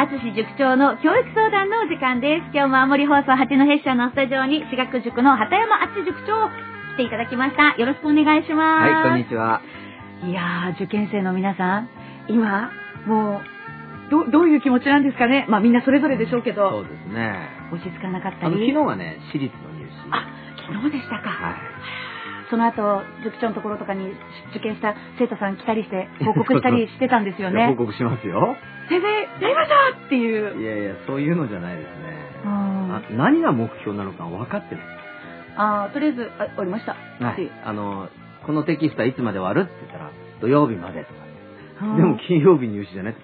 敦塾長の教育相談のお時間です。今日も青森放送八戸支社のスタジオに私学塾の畑山敦塾長来ていただきました。よろしくお願いします。 はい、こんにちは。 いやー、受験生の皆さん、今もうどういう気持ちなんですかね。まあみんなそれぞれでしょうけど。 そうですね。 落ち着かなかったり。 昨日はね、私立の入試。 あ、昨日でしたか。 はい。 その後、塾長のところとかに受験した生徒さん来たりして、報告したりしてたんですよね。 報告しますよ。 先生、やりましたっていう。 いやいや、そういうのじゃないですね。何が目標なのか分かってない。 とりあえず、終わりました。 はい。このテキストはいつまで終わるって言ったら、土曜日までとか。でも金曜日入試じゃね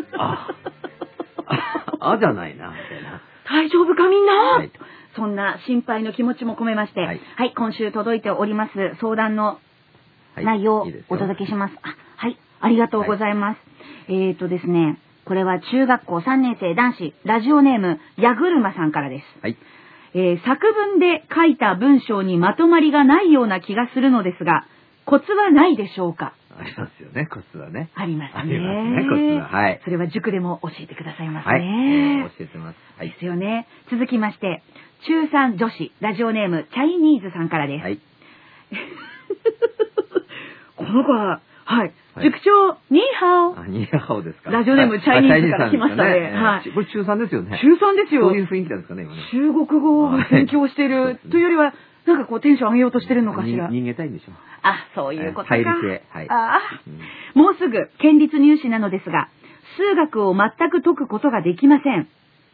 じゃないな、みたいな。 大丈夫かみんな、 はい、 そんな心配の気持ちも込めまして、はい、今週届いております相談の内容をお届けします。はい、ありがとうございます。ですね、これは中学校3年生男子、ラジオネーム、やぐるまさんからです。 はい。 作文で書いた文章にまとまりがないような気がするのですが、コツはないでしょうか？ ありますよね、コツはね。 ありますね。 ありますね、コツは。はい。 それは塾でも教えてくださいますね。 はい。教えてます。 はい。ですよね。続きまして、中3女子、ラジオネーム、チャイニーズさんからです。はい。この子は、はい。塾長、ニーハオ。 ニーハオですか。 ラジオネーム、チャイニーズから来ましたね。 はい。これ中3ですよね。 中3ですよ。 そういう雰囲気なんですかね、今ね。 中国語を勉強してるというよりは、なんかこうテンション上げようとしてるのかしら。 逃げたいんでしょ。 そういうことか。 入り系。はい。 もうすぐ県立入試なのですが、数学を全く解くことができません。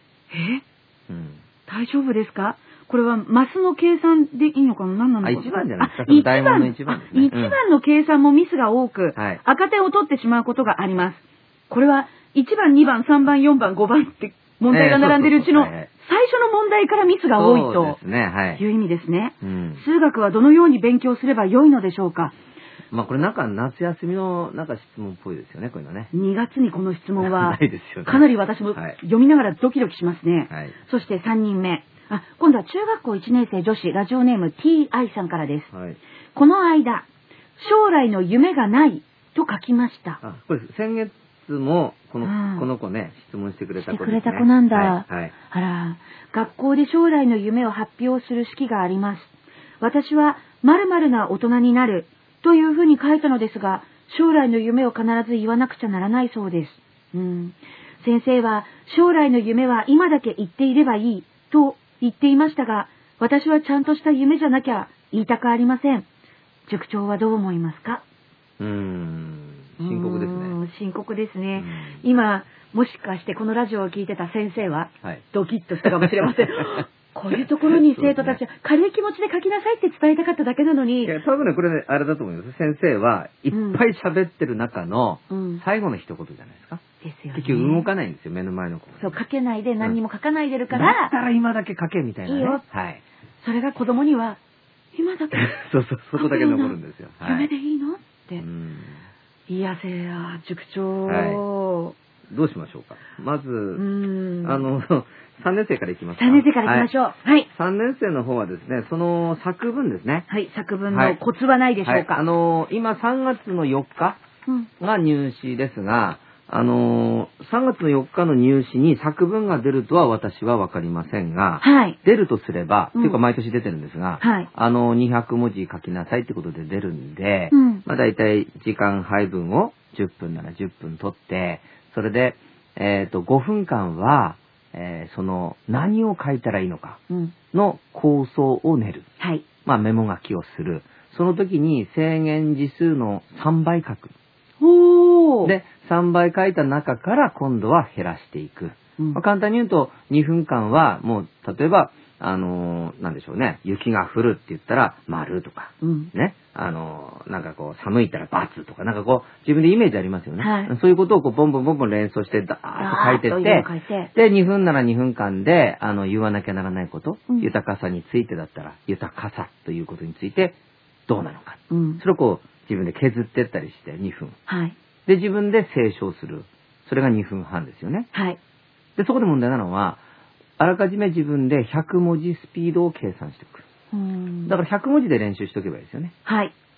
大丈夫ですか？これはマスの計算でいいのかな？何なのかな？ 一番じゃないですか。一番の一番ですね。 一番の計算もミスが多く、赤点を取ってしまうことがあります。これは1番、2番、3番、4番、5番って問題が並んでるうちの最初の問題からミスが多いという意味ですね。数学はどのように勉強すればよいのでしょうか？ これなんか夏休みのなんか質問っぽいですよね、こういうのね。 2月にこの質問はかなり私も読みながらドキドキしますね。そして3人目。今度は中学校1年生女子、ラジオネーム TI さんからです。この間、将来の夢がないと書きました。 これ先月もこの子ね、質問してくれた子ですね。 してくれた子なんだ。あら、学校で将来の夢を発表する式があります。私は〇〇な大人になるというふうに書いたのですが、将来の夢を必ず言わなくちゃならないそうです。先生は将来の夢は今だけ言っていればいいと言っていましたが、私はちゃんとした夢じゃなきゃ言いたくありません。塾長はどう思いますか？ 深刻ですね。 深刻ですね。今、もしかしてこのラジオを聞いてた先生は、ドキッとしたかもしれません。こういうところに生徒たちは軽い気持ちで書きなさいって伝えたかっただけなのに。 いや、多分ね、これね、あれだと思います。先生はいっぱい喋ってる中の最後の一言じゃないですか。 ですよね。 結局動かないんですよ、目の前の子。 そう、書けないで何にも書かないでるから。 だったら今だけ書けみたいなね。いいよ。はい。 それが子供には、今だけ。 そこだけ残るんですよ。 夢でいいのって。いや、塾長。 どうしましょうか。まず、3年生からいきますか。 3年生からいきましょう。はい。 3年生の方はですね、その作文ですね。 はい、作文のコツはないでしょうか。 今3月の4日が入試ですが、3月の4日の入試に作文が出るとは私はわかりませんが、出るとすれば、というか毎年出てるんですが、200文字書きなさいってことで出るんで、だいたい時間配分を10分なら10分取って、それで、5分間は、その何を書いたらいいのかの構想を練る。メモ書きをする。その時に制限字数の3倍書く。で、3倍書いた中から今度は減らしていく。簡単に言うと、2分間はもう、例えば、なんでしょうね。雪が降るって言ったら、丸とか、ね。なんかこう、寒いったら×とか、なんかこう、自分でイメージありますよね。そういうことをこう、ボンボン連想して、ダーッと書いてって、で、2分なら2分間で、言わなきゃならないこと、豊かさについてだったら、豊かさということについて、どうなのか。それをこう、自分で削ってったりして2分。で、自分で清書する。それが2分半ですよね。で、そこで問題なのは、あらかじめ自分で100文字スピードを計算しておく。だから100文字で練習しておけばいいですよね。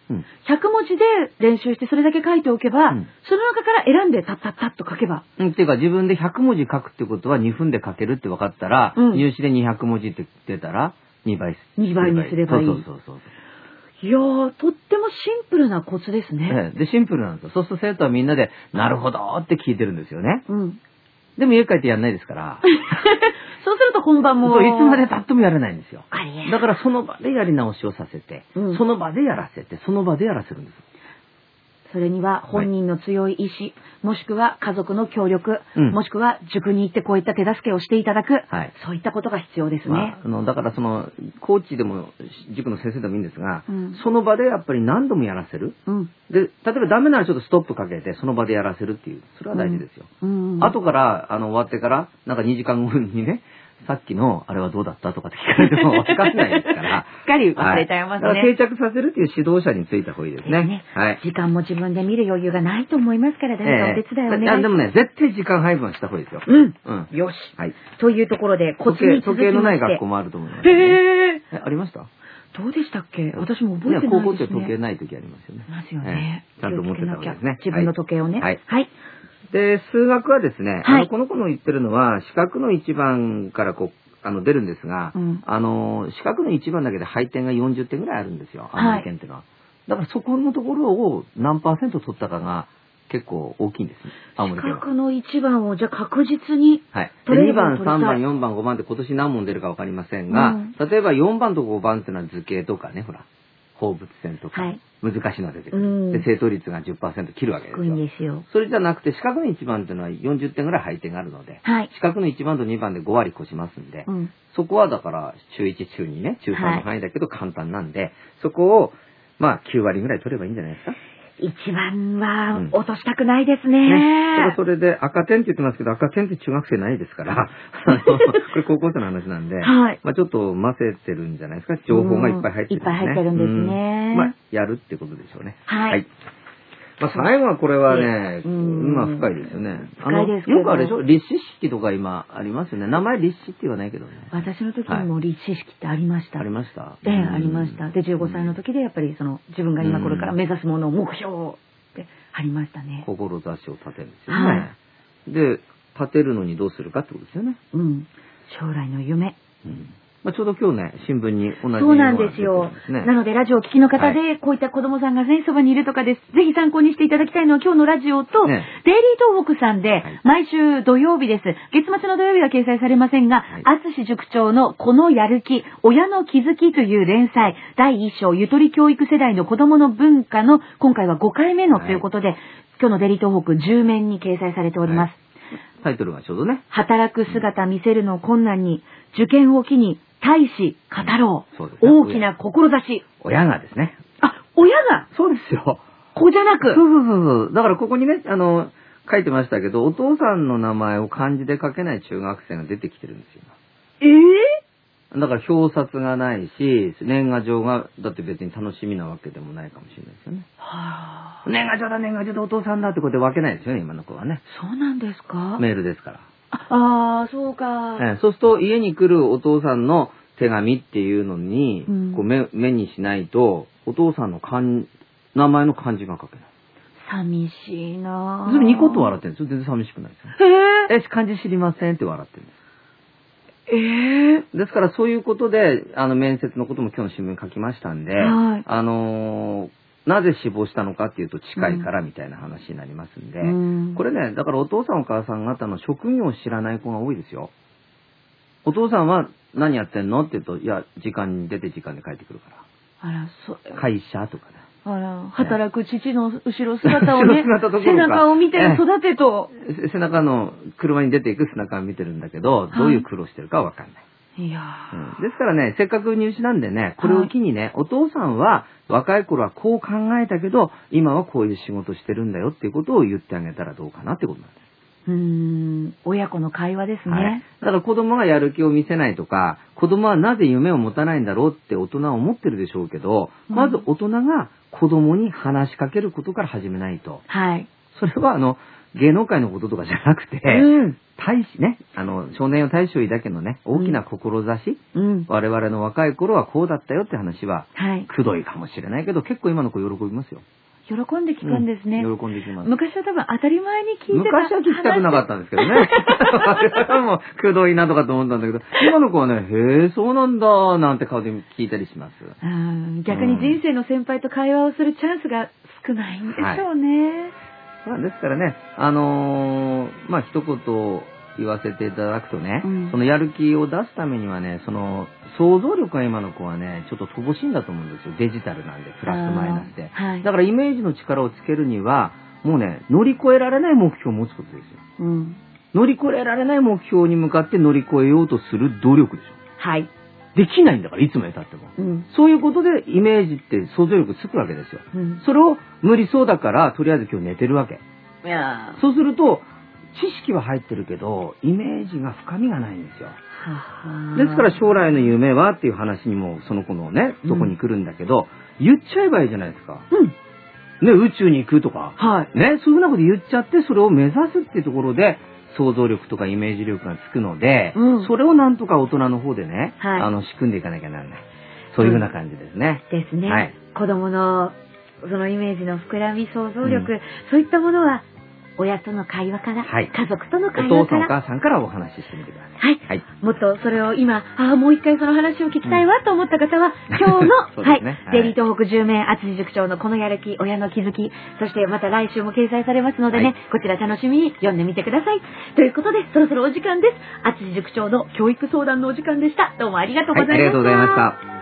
100文字で練習してそれだけ書いておけば、その中から選んでタッタッタッと書けば。 っていうか自分で100文字書くってことは2分で書けるって分かったら、入試で200文字って出たら2倍にすればいい。 そう。 いやー、とってもシンプルなコツですね。 で、シンプルなんですよ。そうすると生徒はみんなで、なるほどって聞いてるんですよね。でも家帰ってやんないですから。 そうすると本番も。 いつまで経ってもやれないんですよ。だからその場でやり直しをさせて、その場でやらせて、その場でやらせるんです。 それには本人の強い意志、もしくは家族の協力、もしくは塾に行ってこういった手助けをしていただく、そういったことが必要ですね。 だからそのコーチでも塾の先生でもいいんですが、その場でやっぱり何度もやらせる。で、例えばダメならちょっとストップかけてその場でやらせるっていう、それは大事ですよ。後から終わってからなんか2時間後にね、さっきのあれはどうだったとかって聞かれても分かんないですから。 しっかり忘れちゃいますね。 定着させるっていう指導者についた方がいいですね。 時間も自分で見る余裕がないと思いますから、誰かお手伝いをお願いします。 でもね、絶対時間配分した方がいいですよ。 よし。というところで、コツに続きまして。 時計のない学校もあると思います。ありました？ どうでしたっけ？私も覚えてないですね。 高校って時計ない時ありますよね。 ますよね。 ちゃんと持ってた方がいいですね。 自分の時計をね。はい。 で、数学はですね、この子の言ってるのは、四角の1番から出るんですが、四角の1番だけで配点が40点ぐらいあるんですよ、青森県っていうのは。だからそこのところを何%取ったかが結構大きいんですね、青森県は。 四角の1番をじゃあ確実に取れれば2番、3番、4番、5番って今年何問出るか分かりませんが、例えば4番と5番っていうのは図形とかね、ほら、放物線とか、難しいのが出てくる。で、正答率が 10% 切るわけですよ。それじゃなくて、四角の1番っていうのは40点ぐらい配点があるので、四角の1番と2番で5割越しますんで、そこはだから中1、中2ね、中3の範囲だけど簡単なんで、そこを、9割ぐらい取ればいいんじゃないですか。 一番は落としたくないですね。 それで赤点って言ってますけど、赤点って中学生ないですから、これ高校生の話なんで、ちょっと混ぜてるんじゃないですか。情報がいっぱい入ってるんですね。 いっぱい入ってるんですね。 やるってことでしょうね。最後はこれはね、深いですよね。 深いですけど。 よくあれでしょ、立志式とか今ありますよね。名前立志って言わないけどね。 私の時にも立志式ってありました。 ありました。 ありました。で、15歳の時でやっぱり自分が今これから目指すものを目標ってありましたね。 志を立てるんですよね。で、立てるのにどうするかってことですよね。 将来の夢。 ちょうど今日ね、新聞に同じそうなんですよ。なので、ラジオを聞きの方で、こういった子供さんがね、そばにいるとかです。ぜひ参考にしていただきたいのは今日のラジオと、デイリー東北さんで、毎週土曜日です。月末の土曜日は掲載されませんが、淳塾長のこのやる気、親の気づきという連載、第1章、ゆとり教育世代の子供の文化の、今回は5回目のということで、今日のデイリー東北10面に掲載されております。 タイトルがちょうどね。 働く姿見せるの困難に、受験を機に、大志語ろう。大きな志。 親がですね。 親がそうですよ。 子じゃなく。 そう。だからここにね、書いてましたけど、お父さんの名前を漢字で書けない中学生が出てきてるんですよ。だから表札がないし、年賀状が、だって別に楽しみなわけでもないかもしれないですよね。年賀状だお父さんだってことで分けないですよね、今の子はね。 そうなんですか？ メールですから。 そうか。 そうすると家に来るお父さんの手紙っていうのに、目にしないと、お父さんの名前の漢字が書けない。 寂しいなぁ。 ずっとニコッと笑ってるんですよ。全然寂しくないですよ。漢字知りませんって笑ってるんです。ですからそういうことで、面接のことも今日の新聞に書きましたんで、なぜ死亡したのかっていうと近いからみたいな話になりますんで、これね、だからお父さんお母さん方の職業を知らない子が多いですよ。お父さんは何やってんのって言うと、いや、時間に出て時間で帰ってくるから。会社とかね。 働く父の後ろ姿をね、背中を見て育てと。 背中の車に出ていく背中を見てるんだけど、どういう苦労してるかわかんない。ですからね、せっかく入試なんでね、これを機にね、お父さんは若い頃はこう考えたけど、今はこういう仕事してるんだよっていうことを言ってあげたらどうかなってことなんです。 親子の会話ですね。 だから子供がやる気を見せないとか、子供はなぜ夢を持たないんだろうって大人は思ってるでしょうけど、まず大人が子供に話しかけることから始めないと。それは芸能界のこととかじゃなくて、大使ね、少年を大使を抱けのね、大きな志、我々の若い頃はこうだったよって話は、くどいかもしれないけど、結構今の子喜びますよ。 喜んで聞くんですね。 喜んで聞きます。 昔は多分当たり前に聞いてた。 昔は聞きたくなかったんですけどね。もうくどいなとかと思ったんだけど、今の子はね、へえ、そうなんだ、なんて顔で聞いたりします。 逆に人生の先輩と会話をするチャンスが少ないんでしょうね。 ですからね、一言言わせていただくとね、そのやる気を出すためにはね、その想像力が今の子はね、ちょっと乏しいんだと思うんですよ。デジタルなんで、プラスマイナスで。だからイメージの力をつけるには、もうね、乗り越えられない目標を持つことですよ。乗り越えられない目標に向かって乗り越えようとする努力でしょ。できないんだから、いつまで経っても。そういうことでイメージって想像力つくわけですよ。それを無理そうだから、とりあえず今日寝てるわけ。そうすると、知識は入ってるけど、イメージが深みがないんですよ。ですから将来の夢はっていう話にもその子のね、とこに来るんだけど、言っちゃえばいいじゃないですか。ね、宇宙に行くとか。ね、そういうふうなこと言っちゃって、それを目指すっていうところで、想像力とかイメージ力がつくので、それをなんとか大人の方でね、仕組んでいかなきゃならない。そういうふうな感じですね。 ですね。子供のそのイメージの膨らみ、想像力、そういったものは、親との会話から、家族との会話から、 お父さんお母さんからお話ししてみてください。 もっとそれを今、もう一回その話を聞きたいわと思った方は、今日の、デイリー東北10名、淳塾長のこのやる気、親の気づき、そしてまた来週も掲載されますのでね、こちら楽しみに読んでみてください。ということで、そろそろお時間です。淳塾長の教育相談のお時間でした。どうもありがとうございました。 ありがとうございました。